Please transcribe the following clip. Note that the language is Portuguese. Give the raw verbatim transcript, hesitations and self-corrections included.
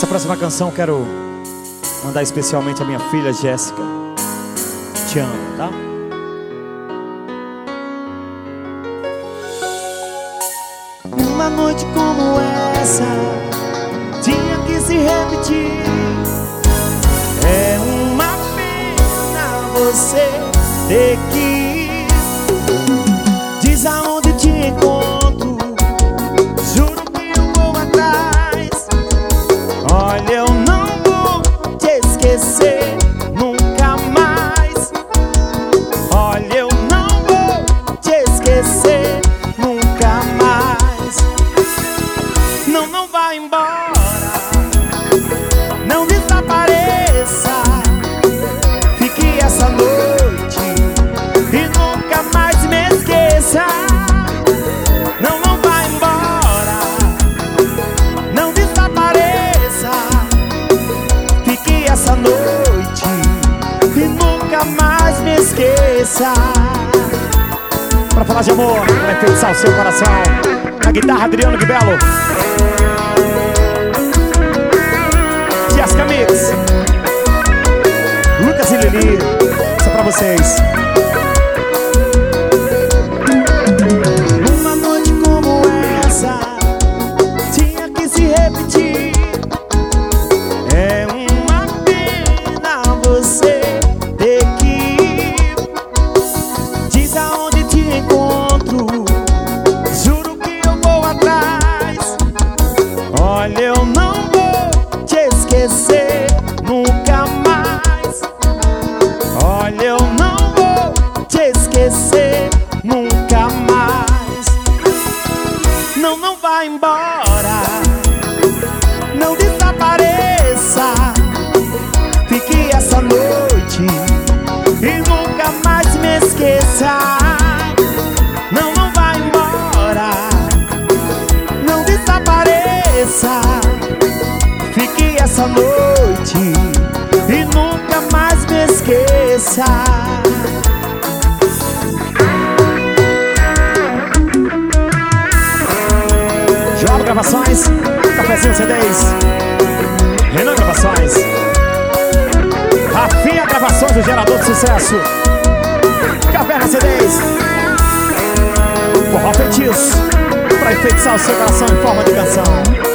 Essa próxima canção eu quero mandar especialmente a minha filha Jéssica. Te amo, tá? Uma noite como essa tinha que se repetir. É uma pena você ter que ir. Diz aonde te encontro, juro que eu vou atrás. Olha, eu não vou te esquecer nunca mais. Olha, eu não vou te esquecer nunca mais. Não, não vai embora, não desapareça. Fique essa noite e nunca mais me esqueça. Não, não vai embora, não desapareça. Fique essa noite e nunca mais me esqueça. Pra falar de amor, vai pensar o seu coração. Na guitarra, Adriano de Belo. Jéssica Mix, Lucas e Lili. Isso é pra vocês. Uma noite como essa tinha que se repetir. É uma pena você ter que ir. Diz aonde te encontro, juro que eu vou atrás. Olha, eu não vou te esquecer nunca mais. Olha, eu não vou te esquecer nunca mais. Não, não vai embora, não desapareça. Fique essa noite e nunca mais me esqueça. Não, não vai embora, não desapareça. Fique essa noite e nunca mais me esqueça. João Gravações, Cafezinho C Ds, Renan Gravações, Rafinha Gravações, o gerador de sucesso, Caverna C Ds, Forró Feitiço, pra enfeitiçar o seu coração em forma de canção.